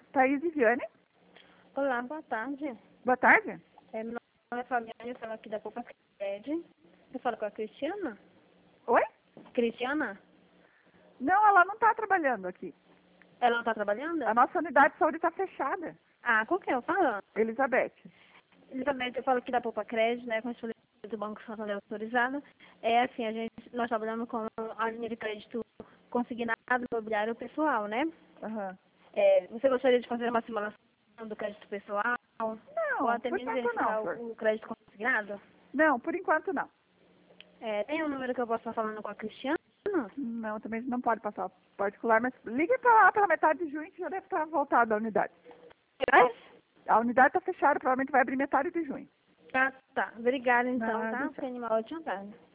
Thaís e Viane. Olá, boa tarde. Boa tarde. Meu nome é Fabiane, eu falo aqui da Poupa Cred. Eu falo com a Cristiana? Oi? Cristiana? Não, ela não está trabalhando aqui. Ela não está trabalhando? A nossa unidade de saúde está fechada. Ah, com quem eu falo? Elizabeth. Elizabeth, eu falo aqui da Poupa Cred, né, com a do Banco Santander autorizado. É assim, nós trabalhamos com a linha de crédito consignado imobiliário pessoal, né? Aham. Você gostaria de fazer uma simulação do crédito pessoal? Ou Não, até por mesmo enquanto não, verificar Flor. o crédito consignado? Não, por enquanto não. Tem um número que eu posso estar falando com a Cristiana? Não, também não pode passar particular, mas ligue para lá pela metade de junho que já deve estar voltada a unidade. Mas? A unidade está fechada, provavelmente vai abrir metade de junho. Tá. Obrigada então, Nada, tá? tchau. Tenha uma ótima tarde.